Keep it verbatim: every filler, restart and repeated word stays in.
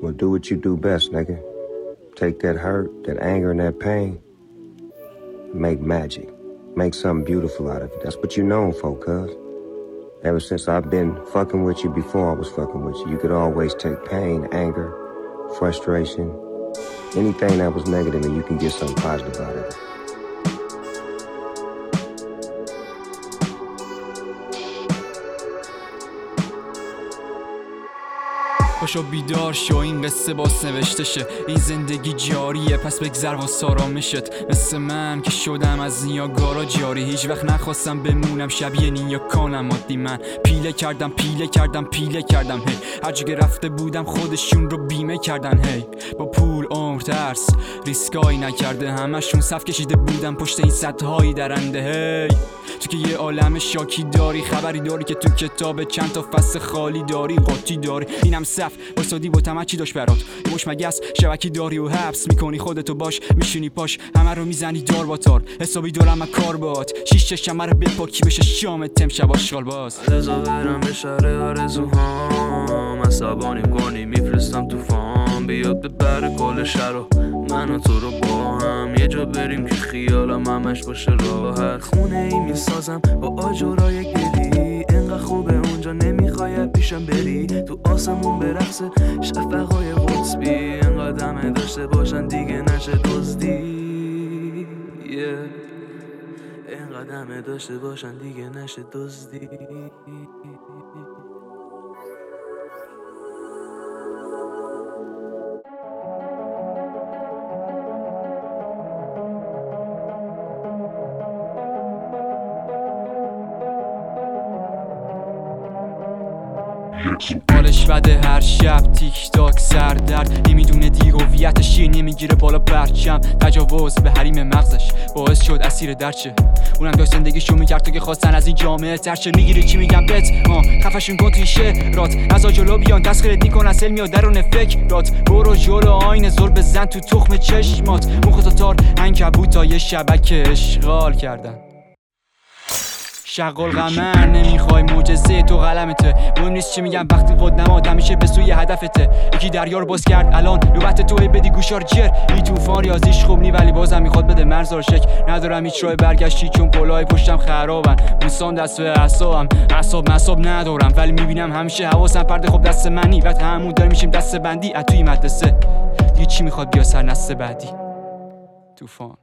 Well, do what you do best, nigga. Take that hurt, that anger, and that pain. Make magic. Make something beautiful out of it. That's what you known for, cuz. Ever since I've been fucking with you before I was fucking with you, you could always take pain, anger, frustration, anything that was negative, and you can get something positive out of it. پاشو بیدار شو، این قصه باس نوشته شه، این زندگی جاریه پس بگذر واسه آرامشت. مثل من که شدم از نیاگارا جاری، هیچ وقت نخواستم بمونم شبیه نیاکانم. عادی من پیله کردم پیله کردم پیله کردم هی، هر جا که رفته بودم خودشون رو بیمه کردن هی. با پول عمر ترس ریسکایی نکرده، همشون صف کشیده بودم پشت این سطحایی درنده هی. تو که یه عالم شاکی داری، خبری داری که تو کتاب چند تا فصل خالی داری، قاطی داری. اینم صف واسادی با تمه چی داشت برات، یه مش مگس شبکی داری و حبس میکنی خودتو باش، میشینی پاش همه رو میزنی دار با تار، حسابی دارم کار بات شیش چشم رو بپاکی بشه شامت امشب آشغال باز. رضا برم به شهر آرزوهام، عصبانی کنی میفرستم تو فام، بیاد ببره کل شهر و من و تو رو با هم، یه جا بریم که خیالم همش باشه راحت. خونه ای میسازم با آجرای گلی، انقدر خوبه اونجا نمیخوای پیشم بری، تو آسمون به رقص شفقای قطبی، انقدر همه داشته باشن دیگه نشه دزدی. انقدر همه داشته باشن دیگه نشه دزدی. حالش بده هر شب تیک تاک سردرد، نمیدونه دیگه هویتش چیه، نمیگیره بالا پرچم، تجاوز به حریم مغزش باعث شد اسیر درچه. اونم داشت زندگیشو میکرد تو که خواستن از این جامعه ترچه. میگیری چی میگم بهت ها خفشون کن توی شعرات، نزا جلو بیان تسخیرت میکنن سل میاد درون فکرات. برو جلو آینه زل بزن تو تخم چشمات، مخ تار عنکبوتا یه شبکه اشغال کردن. شغل قمر نمیخوای معجزه تو قلمته، مهم نیست چی میگم وقتی خود نماد همیشه به سوی هدفته. یکی دریا رو باز کرد الان نوبت توی بدی گوشار جر، این طوفان ریاضیش خوب نی ولی بازم میخواد بده مرزار شک. ندارم هیچ راه برگشتی چون پلای پشتم خرابن، موسان دست به اعصابم، اعصاب مصاب ندارم ولی میبینم همیشه حواسم پرده خب دست منی، بعد همون داریم میشیم دسته بندی از توی مدرسه. دیگه چی میخواد بیا سر نسل بعدی؟ طوفان